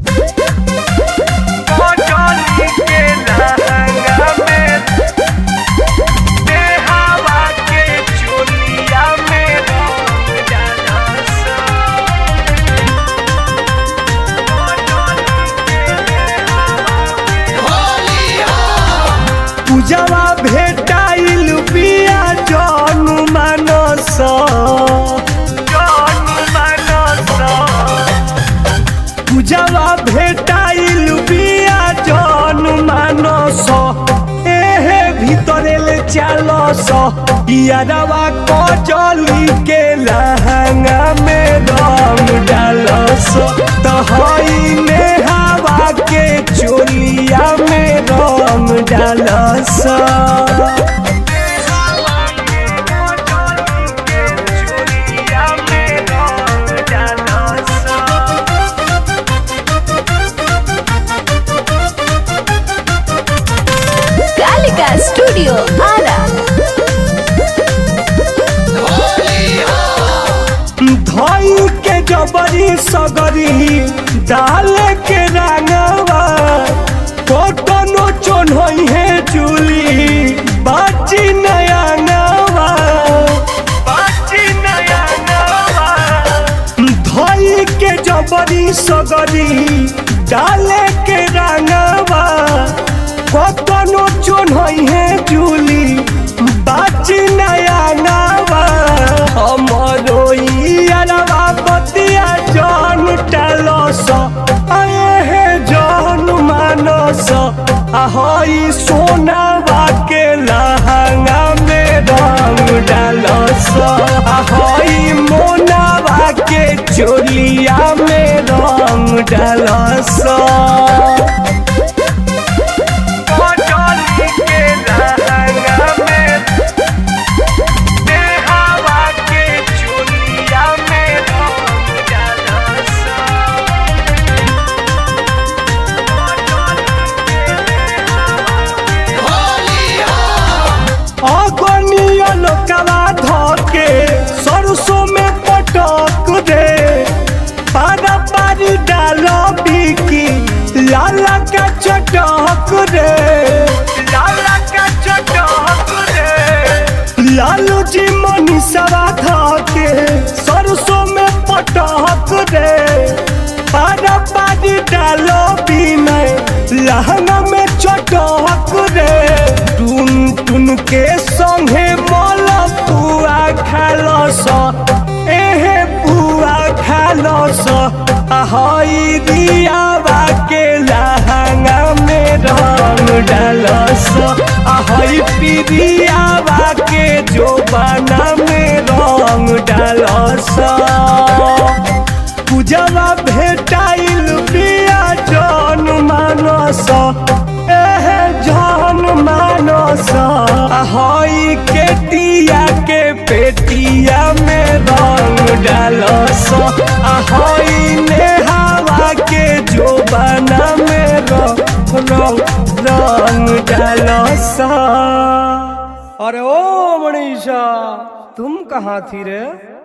पूजवा भेटाइल बिया जन मानस पूजवा भेटाइल बिया जन मानस एहे भीतरेल चालस यारवा कजली के लहंगा में रंग डालस तहई में हवा के चोलिया में रंग डालस कालिका स्टूडियो आरा। धई के जबरी सगरी डाल के रंगवा कतनो चोन्हई है चूली बाची नया नवा धई के जबरी सगरी डाल के रंगवा कतनो चोन्हई है चूली बाची नया नवा हमरो यारवा बतिया जन टालस हे जन मानस हई सोनावा के लहंगा में रंग डालस हई मोनावा के चोलिया में रंग डालस लोकवा धके सरसों में पटक दे पारा पारी डाल बिकी लाला का चटक रे लालू जी मनीषवा धके सरसों में पटक दे पारा पारी डाल बिना लहंगा में चटक रे टुन टुन के संगे पुआ खालस एहे पुआ खालस हई दियावा के लहंगा में रंग डालस हई पिरियावा के जोबाना में रंग डालस पूजवा भेटाइल बिया जन मानस एहे जन मानस हई केटिया के पेटिया में रंग डालस हई नेहावा के जोबाना में रंग डालस। अरे ओ मनीषा तुम कहाँ थी रे?